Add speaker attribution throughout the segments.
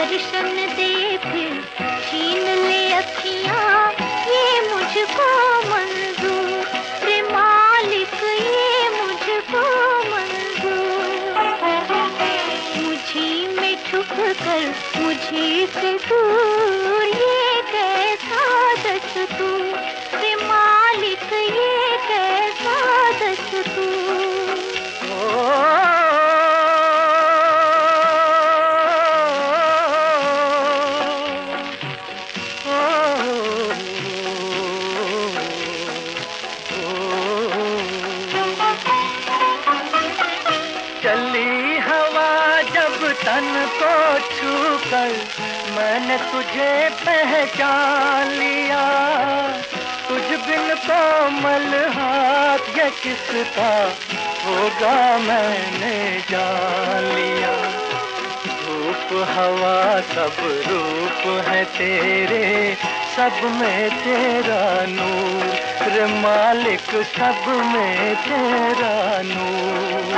Speaker 1: दर्शन दे फिर छीन ले अखियाँ, ये मुझको मंजूर, रे मालिक ये मुझको मंजूर। मुझी में छुप कर मुझी से दूर, ये कैसा दस्तूर, रे मालिक ये कैसा दस्तूर।
Speaker 2: चली हवा जब तन को छूकर, मैंने तुझे पहचान लिया। तुझ बिन कोमल हाथ ये किसका होगा मैंने जान लिया। रूप हवा सब रूप है तेरे, सब में तेरा नूर, रे मालिक सब में तेरा नूर।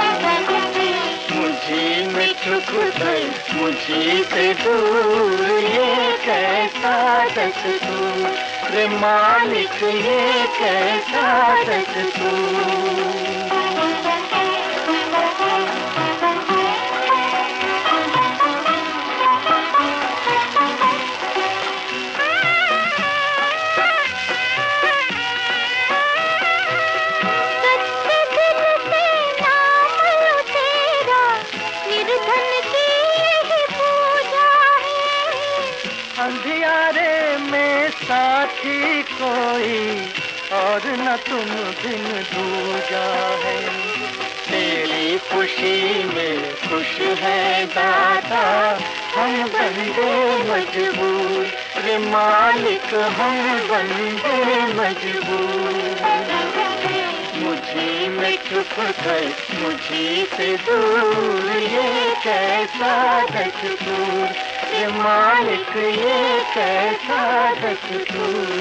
Speaker 2: मुझी में छुप कर मुझी से दूर, ये कैसा दस्तूर, रे मालिक ये कैसा दस्तूर। अंधियारे में साथी कोई और न तुम बिन दूजा है। तेरी खुशी में खुश है दाता, हम बंदे मजबूर, रे मालिक हम बंदे मजबूर। मुझी में छुप कर मुझी से दूर, ये कैसा दस्तूर, रे मालिक ये कैसा दस्तूर।